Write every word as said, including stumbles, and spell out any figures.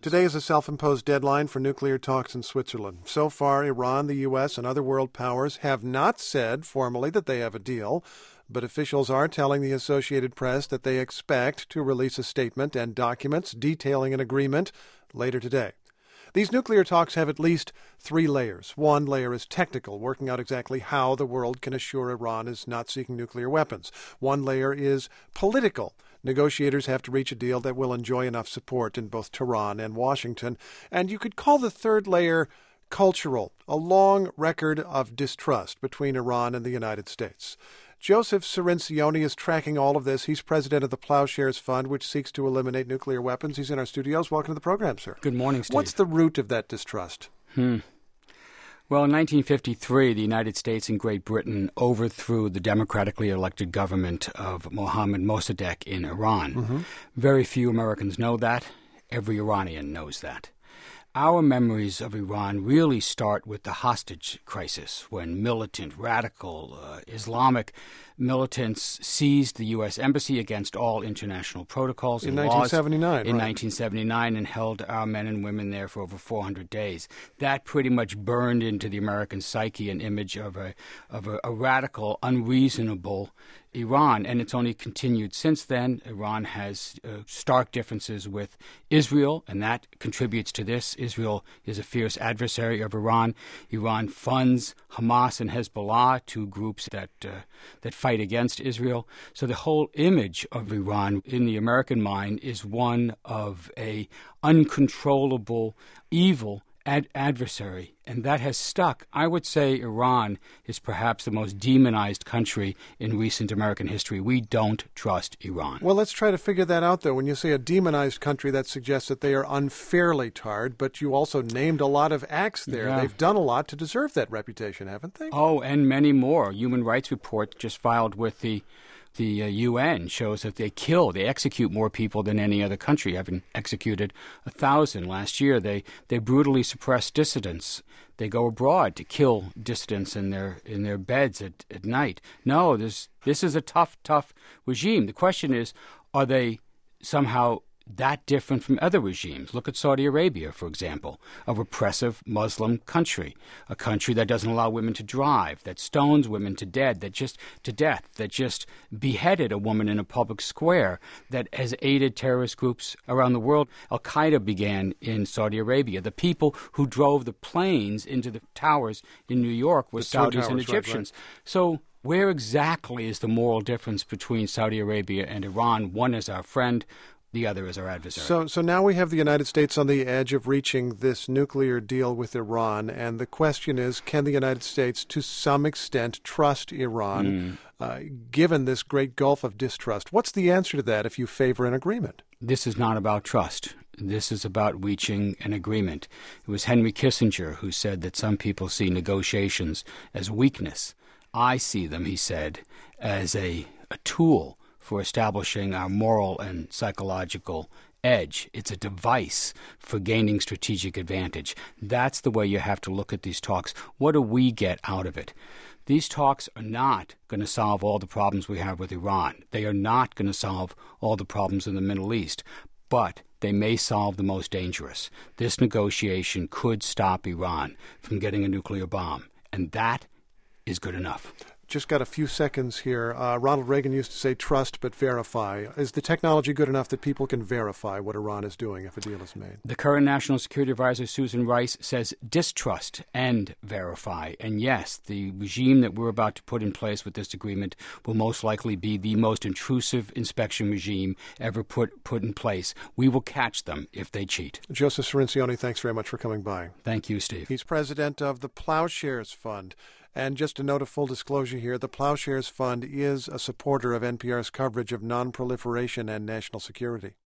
Today is a self-imposed deadline for nuclear talks in Switzerland. So far, Iran, the U S, and other world powers have not said formally that they have a deal, but officials are telling the Associated Press that they expect to release a statement and documents detailing an agreement later today. These nuclear talks have at least three layers. One layer is technical, working out exactly how the world can assure Iran is not seeking nuclear weapons. One layer is political. Negotiators have to reach a deal that will enjoy enough support in both Tehran and Washington. And you could call the third layer cultural, a long record of distrust between Iran and the United States. Joseph Cirincione is tracking all of this. He's president of the Ploughshares Fund, which seeks to eliminate nuclear weapons. He's in our studios. Welcome to the program, sir. Good morning, Steve. What's the root of that distrust? Hmm. Well, in nineteen fifty-three, the United States and Great Britain overthrew the democratically elected government of Mohammad Mossadegh in Iran. Mm-hmm. Very few Americans know that. Every Iranian knows that. Our memories of Iran really start with the hostage crisis, when militant, radical, uh, Islamic militants seized the U S embassy against all international protocols and in laws nineteen seventy-nine, in right. nineteen seventy-nine, and held our men and women there for over four hundred days. That pretty much burned into the American psyche an image of a of a, a radical, unreasonable Iran, and it's only continued since then. Iran has uh, stark differences with Israel, and that contributes to this. Israel is a fierce adversary of Iran. Iran funds Hamas and Hezbollah, two groups that uh, that fight against Israel. So the whole image of Iran in the American mind is one of a uncontrollable, evil Ad- adversary, and that has stuck. I would say Iran is perhaps the most demonized country in recent American history. We don't trust Iran. Well, let's try to figure that out, though. When you say a demonized country, that suggests that they are unfairly tarred, but you also named a lot of acts there. Yeah. They've done a lot to deserve that reputation, haven't they? Oh, and many more. Human Rights Report just filed with the The uh, U N shows that they kill, they execute more people than any other country, having executed a thousand last year. They they brutally suppress dissidents. They go abroad to kill dissidents in their in their beds at, at night. No, this this is a tough, tough regime. The question is, are they somehow that different from other regimes? Look at Saudi Arabia, for example, a repressive Muslim country, a country that doesn't allow women to drive, that stones women to death, that just to death, that just beheaded a woman in a public square, that has aided terrorist groups around the world. Al-Qaeda began in Saudi Arabia. The people who drove the planes into the towers in New York were The Twin Saudis and Towers, Egyptians. right, right. So where exactly is the moral difference between Saudi Arabia and Iran? One is our friend, the other is our adversary. So so now we have the United States on the edge of reaching this nuclear deal with Iran, and the question is, can the United States to some extent trust Iran, Mm. uh, given this great gulf of distrust? What's the answer to that if you favor an agreement? This is not about trust. This is about reaching an agreement. It was Henry Kissinger who said that some people see negotiations as weakness. I see them, he said, as a, a tool for establishing our moral and psychological edge. It's a device for gaining strategic advantage. That's the way you have to look at these talks. What do we get out of it? These talks are not going to solve all the problems we have with Iran. They are not going to solve all the problems in the Middle East, but they may solve the most dangerous. This negotiation could stop Iran from getting a nuclear bomb, and that is good enough. Just got a few seconds here. Uh, Ronald Reagan used to say, trust but verify. Is the technology good enough that people can verify what Iran is doing if a deal is made? The current National Security Advisor, Susan Rice, says distrust and verify. And yes, the regime that we're about to put in place with this agreement will most likely be the most intrusive inspection regime ever put, put in place. We will catch them if they cheat. Joseph Cirincione, thanks very much for coming by. Thank you, Steve. He's president of the Ploughshares Fund. And just a note of full disclosure here, the Ploughshares Fund is a supporter of N P R's coverage of nonproliferation and national security.